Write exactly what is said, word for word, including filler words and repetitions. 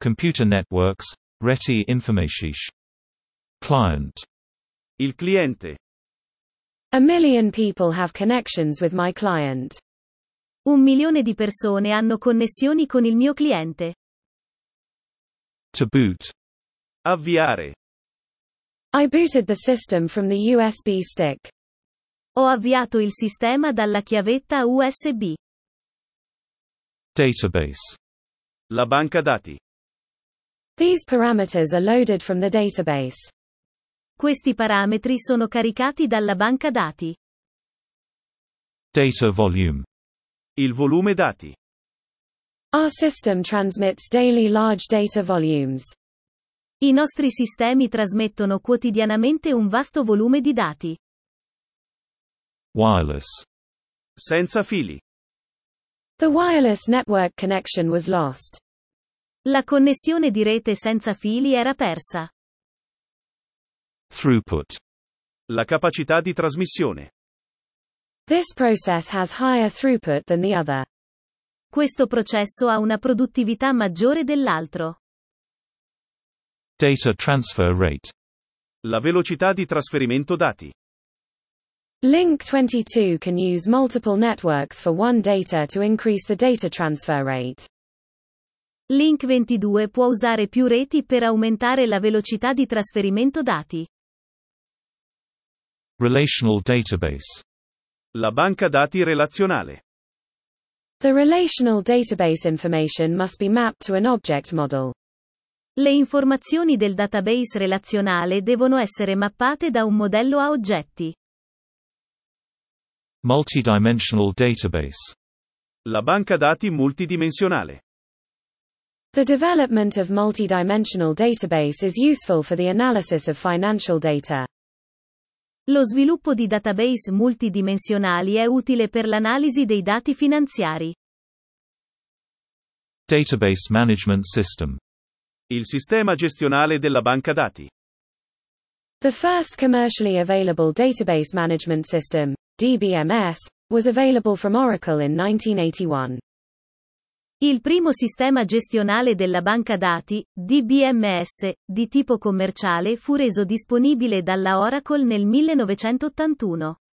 Computer networks, Reti informatisch. Client. Il cliente. A million people have connections with my client. Un milione di persone hanno connessioni con il mio cliente. To boot. Avviare. I booted the system from the U S B stick. Ho avviato il sistema dalla chiavetta U S B. Database. La banca dati. These parameters are loaded from the database. Questi parametri sono caricati dalla banca dati. Data volume. Il volume dati. Our system transmits daily large data volumes. I nostri sistemi trasmettono quotidianamente un vasto volume di dati. Wireless. Senza fili. The wireless network connection was lost. La connessione di rete senza fili era persa. Throughput. La capacità di trasmissione. This process has higher throughput than the other. Questo processo ha una produttività maggiore dell'altro. Data transfer rate. La velocità di trasferimento dati. Link twenty-two can use multiple networks for one data to increase the data transfer rate. Link ventidue può usare più reti per aumentare la velocità di trasferimento dati. Relational database. La banca dati relazionale. The relational database information must be mapped to an object model. Le informazioni del database relazionale devono essere mappate da un modello a oggetti. Multidimensional database. La banca dati multidimensionale. The development of multidimensional database is useful for the analysis of financial data. Lo sviluppo di database multidimensionali è utile per l'analisi dei dati finanziari. Database management system. Il sistema gestionale della banca dati. The first commercially available database management system, D B M S, was available from Oracle in nineteen eighty-one. Il primo sistema gestionale della banca dati, D B M S, di tipo commerciale fu reso disponibile dalla Oracle nel millenovecentottantuno.